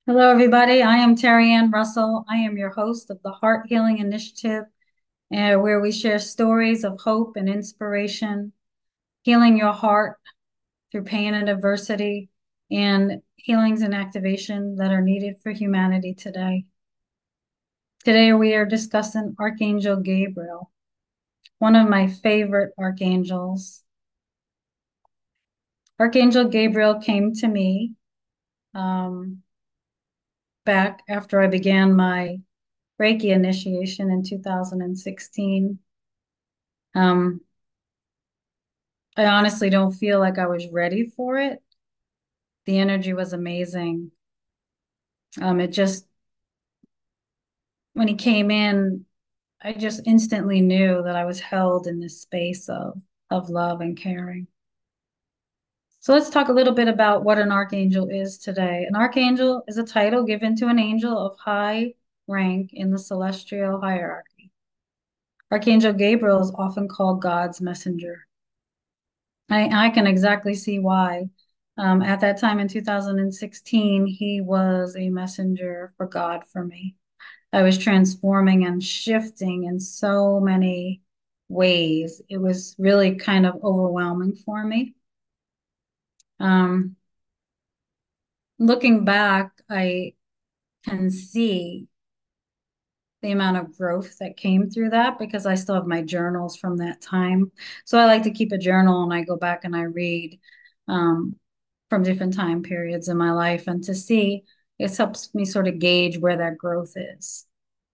Hello, everybody. I am Terry Ann Russell. I am your host of the Heart Healing Initiative, where we share stories of hope and inspiration, healing your heart through pain and adversity, and healings and activation that are needed for humanity today. Today, we are discussing Archangel Gabriel, one of my favorite archangels. Archangel Gabriel came to me um, back after I began my Reiki initiation in 2016. Um, I honestly don't feel like I was ready for it. The energy was amazing. It just, when he came in, I just instantly knew that I was held in this space of love and caring. So let's talk a little bit about what an archangel is today. An archangel is a title given to an angel of high rank in the celestial hierarchy. Archangel Gabriel is often called God's messenger. I can exactly see why. At that time in 2016, he was a messenger for God for me. I was transforming and shifting in so many ways. It was really kind of overwhelming for me. Um, Looking back, I can see the amount of growth that came through that because I still have my journals from that time. So I like to keep a journal and I go back and I read um, from different time periods in my life and to see it helps me sort of gauge where that growth is.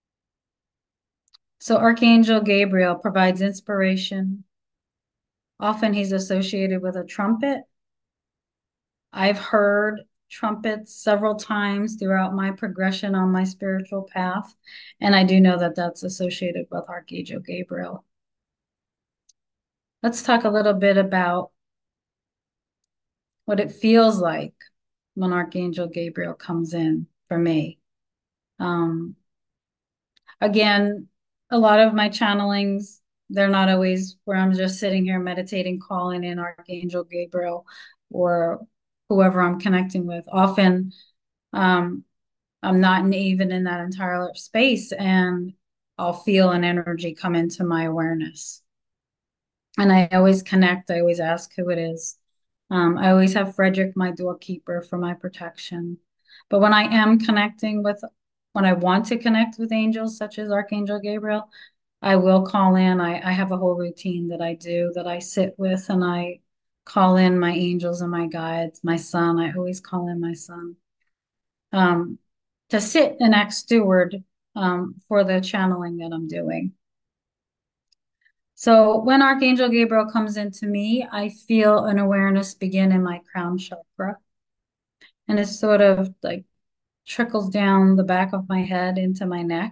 So Archangel Gabriel provides inspiration. Often he's associated with a trumpet. I've heard trumpets several times throughout my progression on my spiritual path, and I do know that that's associated with Archangel Gabriel. Let's talk a little bit about what it feels like when Archangel Gabriel comes in for me. Um, Again, a lot of my channelings, they're not always where I'm just sitting here meditating, calling in Archangel Gabriel or whoever I'm connecting with. Often, um, I'm not even in that entire space, and I'll feel an energy come into my awareness. And I always connect, I always ask who it is. I always have Frederick, my doorkeeper, for my protection. But when I am connecting with, when I want to connect with angels such as Archangel Gabriel, I will call in. I have a whole routine that I do that I sit with and I call in my angels and my guides, my son. I always call in my son um, to sit and act steward for the channeling that I'm doing. So when Archangel Gabriel comes into me, I feel an awareness begin in my crown chakra. And it sort of like trickles down the back of my head into my neck.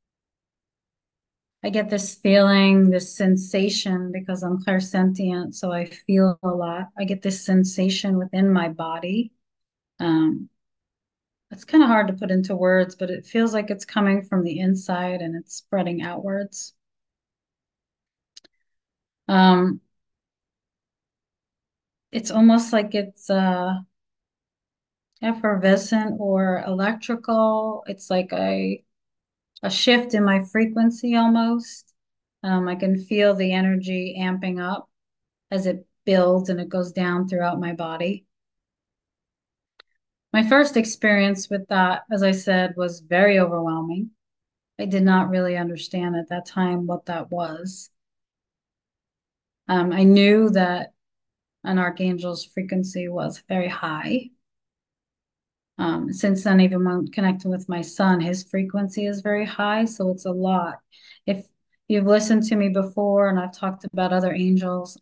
I get this feeling, this sensation because I'm clairsentient, so I feel a lot. I get this sensation within my body. Um, it's kind of hard to put into words, but it feels like it's coming from the inside and it's spreading outwards. Um, it's almost like it's effervescent or electrical. It's like a shift in my frequency almost. I can feel the energy amping up as it builds and it goes down throughout my body. My first experience with that, as I said, was very overwhelming. I did not really understand at that time what that was. I knew that an archangel's frequency was very high. Since then, even when connecting with my son, his frequency is very high, so it's a lot. If you've listened to me before and I've talked about other angels,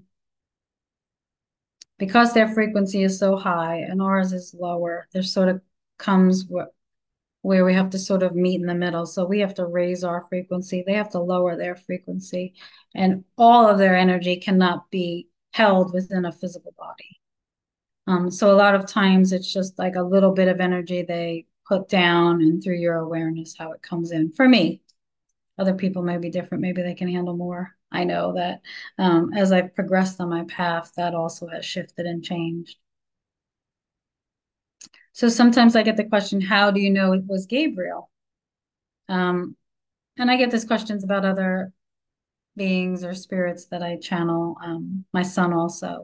because their frequency is so high and ours is lower, there sort of comes where we have to sort of meet in the middle. So we have to raise our frequency, they have to lower their frequency, and all of their energy cannot be held within a physical body. So a lot of times it's just like a little bit of energy they put down and through your awareness, how it comes in. For me, other people may be different. Maybe they can handle more. I know that as I've progressed on my path, that also has shifted and changed. So sometimes I get the question, how do you know it was Gabriel? Um, and I get these questions about other beings or spirits that I channel, my son also.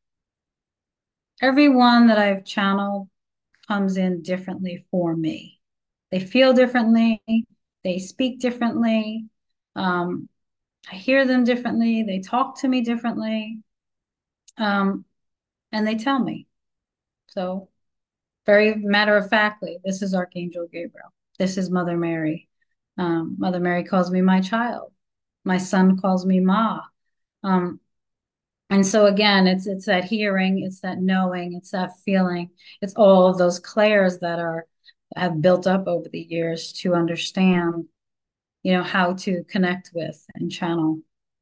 Everyone that I've channeled comes in differently for me. They feel differently, they speak differently. Um, I hear them differently, they talk to me differently, um, and they tell me. So, very matter of factly, this is Archangel Gabriel. This is Mother Mary. Mother Mary calls me my child. My son calls me Ma. Um, and so again, it's that hearing, it's that knowing, it's that feeling, it's all of those clairs that are have built up over the years to understand, how to connect with and channel.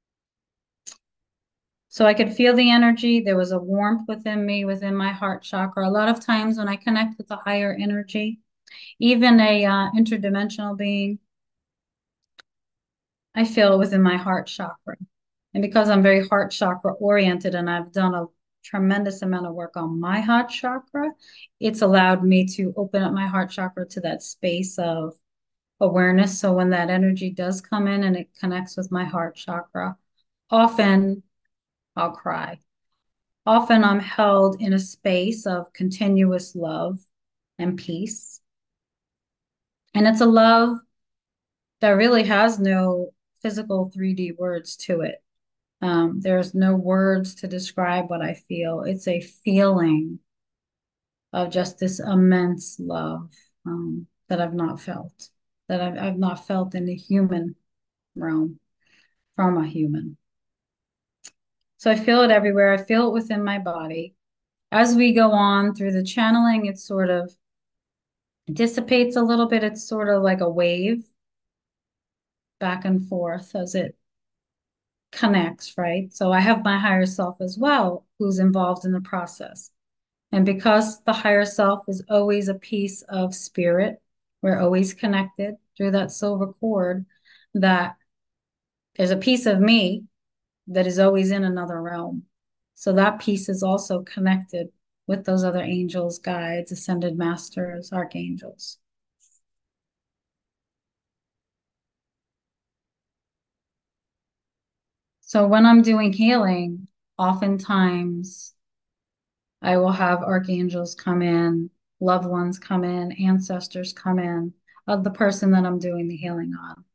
So I could feel the energy. There was a warmth within me, within my heart chakra. A lot of times when I connect with a higher energy, even a interdimensional being, I feel it within my heart chakra. And because I'm very heart chakra oriented and I've done a tremendous amount of work on my heart chakra, it's allowed me to open up my heart chakra to that space of awareness. So when that energy does come in and it connects with my heart chakra, often I'll cry. Often I'm held in a space of continuous love and peace. And it's a love that really has no physical 3D words to it. There's no words to describe what I feel. It's a feeling of just this immense love that I've not felt, that I've not felt in the human realm from a human. So I feel it everywhere. I feel it within my body. As we go on through the channeling, it sort of dissipates a little bit. It's sort of like a wave back and forth as it connects, right? So I have my higher self as well, who's involved in the process. And because the higher self is always a piece of spirit, we're always connected through that silver cord, that there's a piece of me that is always in another realm. So that piece is also connected with those other angels, guides, ascended masters, archangels. So when I'm doing healing, oftentimes I will have archangels come in, loved ones come in, ancestors come in of the person that I'm doing the healing on.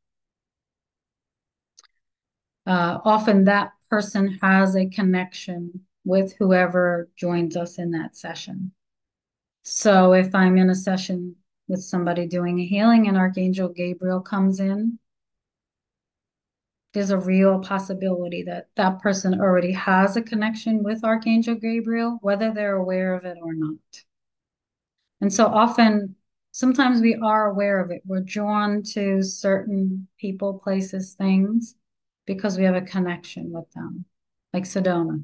Often that person has a connection with whoever joins us in that session. So if I'm in a session with somebody doing a healing and Archangel Gabriel comes in, there's a real possibility that that person already has a connection with Archangel Gabriel, whether they're aware of it or not. And so often, sometimes we are aware of it. We're drawn to certain people, places, things because we have a connection with them, like Sedona.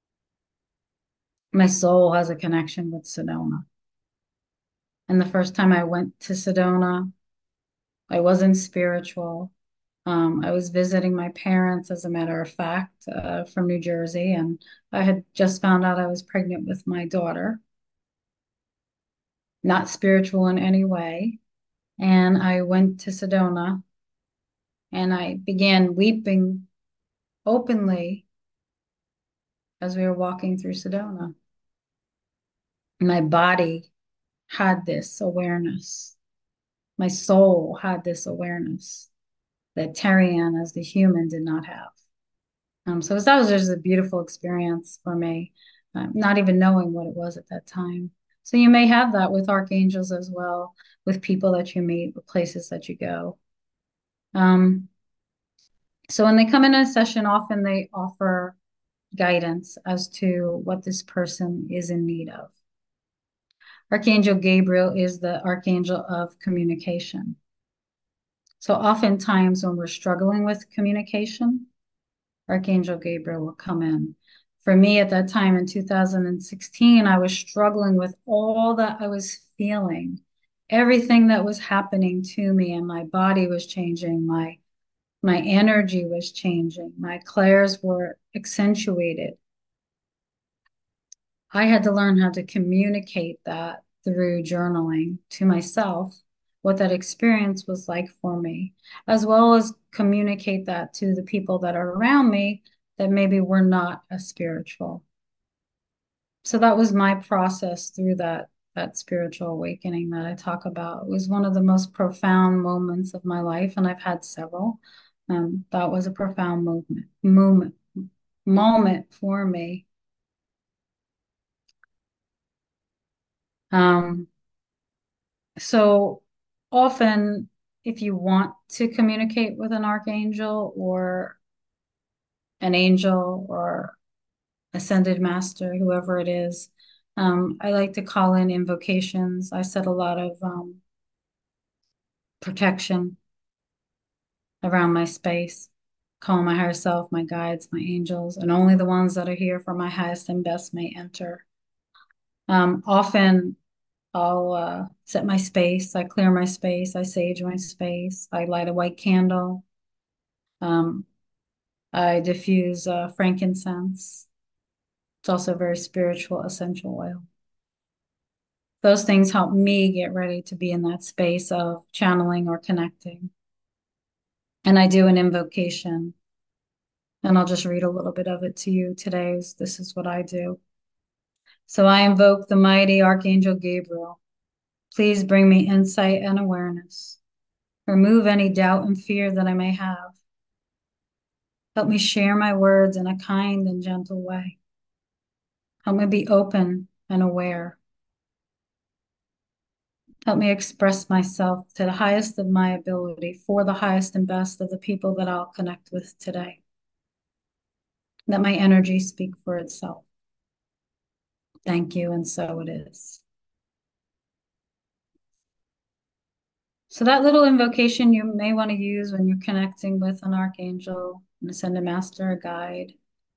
My soul has a connection with Sedona. And the first time I went to Sedona, I wasn't spiritual. I was visiting my parents, as a matter of fact, from New Jersey, and I had just found out I was pregnant with my daughter, not spiritual in any way. And I went to Sedona and I began weeping openly as we were walking through Sedona. My body had this awareness. My soul had this awareness that Tarian, as the human, did not have. So that was just a beautiful experience for me, not even knowing what it was at that time. So you may have that with archangels as well, with people that you meet, with places that you go. Um, so when they come in a session, often they offer guidance as to what this person is in need of. Archangel Gabriel is the archangel of communication. So oftentimes when we're struggling with communication, Archangel Gabriel will come in. For me at that time in 2016, I was struggling with all that I was feeling, everything that was happening to me, and my body was changing, my energy was changing, my clairs were accentuated. I had to learn how to communicate that through journaling to myself what that experience was like for me, as well as communicate that to the people that are around me that maybe were not as spiritual. So that was my process through that spiritual awakening that I talk about. It was one of the most profound moments of my life, and I've had several. That was a profound moment for me. Um, so often, if you want to communicate with an archangel or an angel or ascended master, whoever it is, I like to call in invocations. I set a lot of protection around my space, call my higher self, my guides, my angels, and only the ones that are here for my highest and best may enter. Often I'll set my space, I clear my space, I sage my space, I light a white candle, um, I diffuse frankincense. It's also a very spiritual essential oil. Those things help me get ready to be in that space of channeling or connecting. And I do an invocation, and I'll just read a little bit of it to you today. This is what I do. So I invoke the mighty Archangel Gabriel. Please bring me insight and awareness. Remove any doubt and fear that I may have. Help me share my words in a kind and gentle way. Help me be open and aware. Help me express myself to the highest of my ability for the highest and best of the people that I'll connect with today. Let my energy speak for itself. Thank you, and so it is. So that little invocation you may want to use when you're connecting with an archangel, an ascended master, a guide.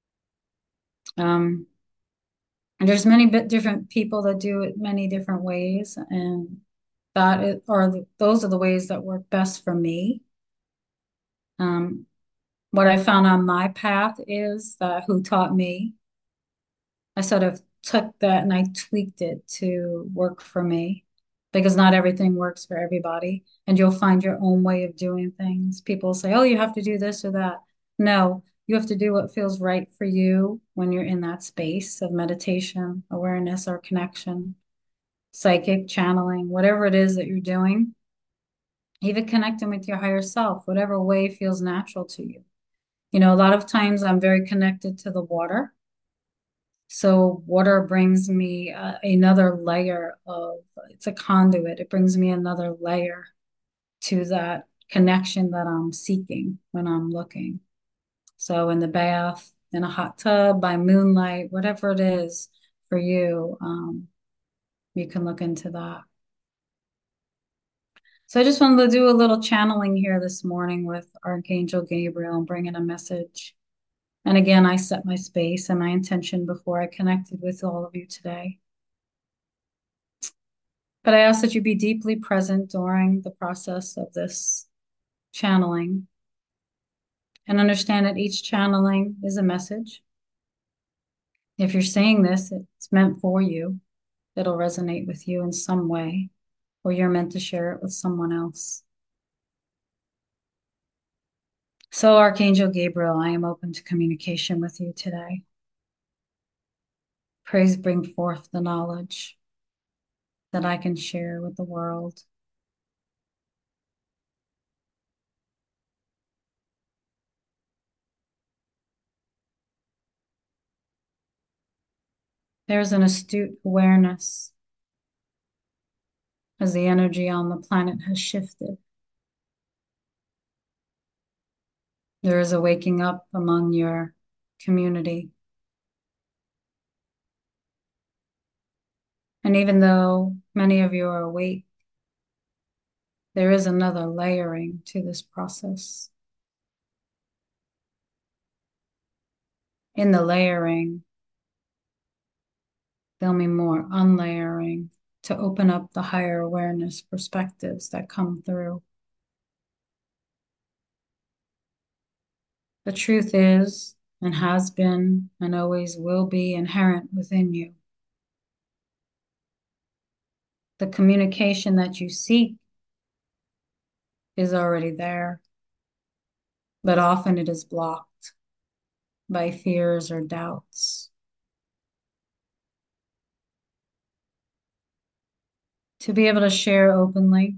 And there's many different people that do it many different ways, and those are the ways that work best for me. Um, what I found on my path is that who taught me, I sort of took that and I tweaked it to work for me because not everything works for everybody. And you'll find your own way of doing things. People say, oh, you have to do this or that. No, you have to do what feels right for you when you're in that space of meditation, awareness, or connection, psychic channeling, whatever it is that you're doing, even connecting with your higher self, whatever way feels natural to you. You know, a lot of times I'm very connected to the water. So water brings me another layer of, it's a conduit. It brings me another layer to that connection that I'm seeking when I'm looking. So in the bath, in a hot tub, by moonlight, whatever it is for you, you can look into that. So I just wanted to do a little channeling here this morning with Archangel Gabriel and bring in a message. And again, I set my space and my intention before I connected with all of you today. But I ask that you be deeply present during the process of this channeling and understand that each channeling is a message. If you're saying this, it's meant for you. It'll resonate with you in some way, or you're meant to share it with someone else. So, Archangel Gabriel, I am open to communication with you today. Praise bring forth the knowledge that I can share with the world. There's an astute awareness as the energy on the planet has shifted. There is a waking up among your community. And even though many of you are awake, there is another layering to this process. In the layering, there'll be more unlayering to open up the higher awareness perspectives that come through. The truth is, and has been, and always will be inherent within you. The communication that you seek is already there, but often it is blocked by fears or doubts. To be able to share openly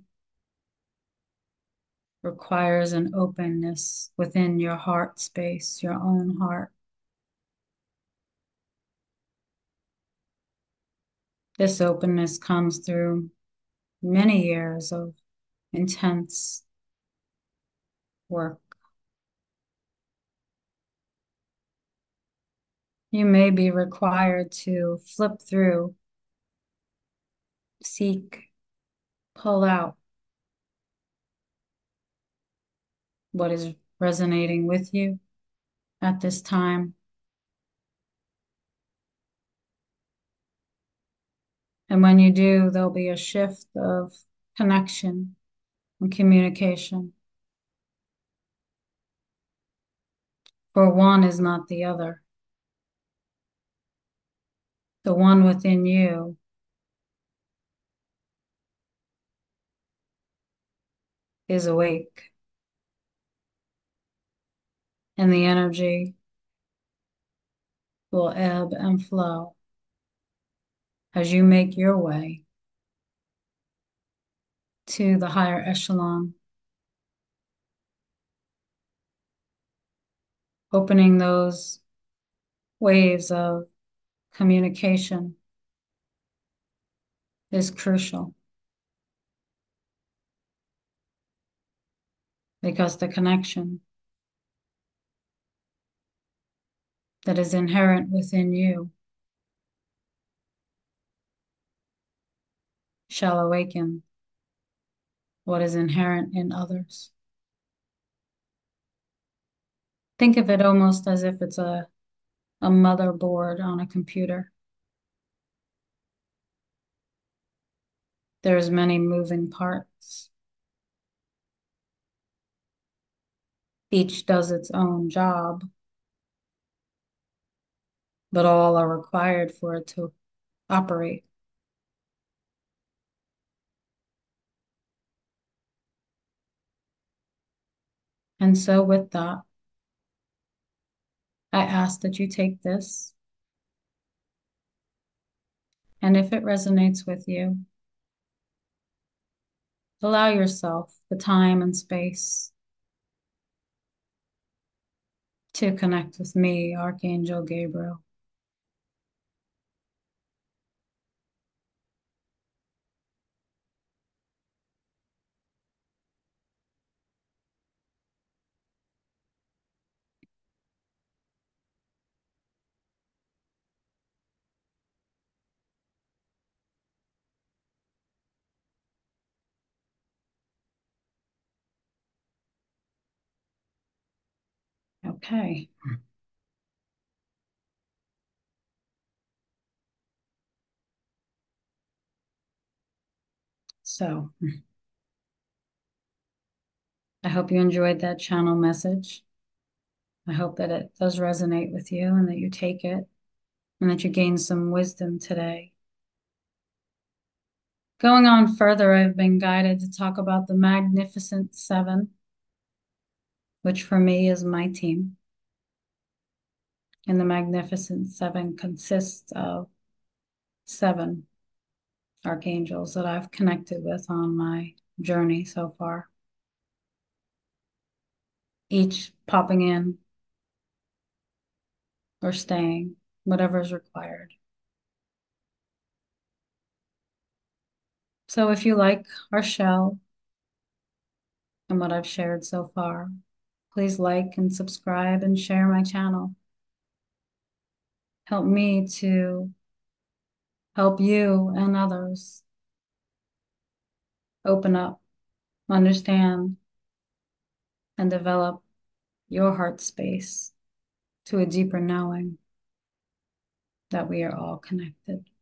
requires an openness within your heart space, your own heart. This openness comes through many years of intense work. You may be required to flip through, seek, pull out what is resonating with you at this time. And when you do, there'll be a shift of connection and communication. For one is not the other. The one within you is awake, and the energy will ebb and flow as you make your way to the higher echelon, opening those waves of communication is crucial because the connection that is inherent within you shall awaken what is inherent in others. Think of it almost as if it's a motherboard on a computer. There's many moving parts. Each does its own job, but all are required for it to operate. And so with that, I ask that you take this, and if it resonates with you, allow yourself the time and space to connect with me, Archangel Gabriel. Okay. So I hope you enjoyed that channel message. I hope that it does resonate with you and that you take it and that you gain some wisdom today. Going on further, I've been guided to talk about the Magnificent Seven, which for me is my team. And the Magnificent Seven consists of seven archangels that I've connected with on my journey so far, each popping in or staying, whatever is required. So if you like our show and what I've shared so far, please like and subscribe and share my channel. Help me to help you and others open up, understand, and develop your heart space to a deeper knowing that we are all connected.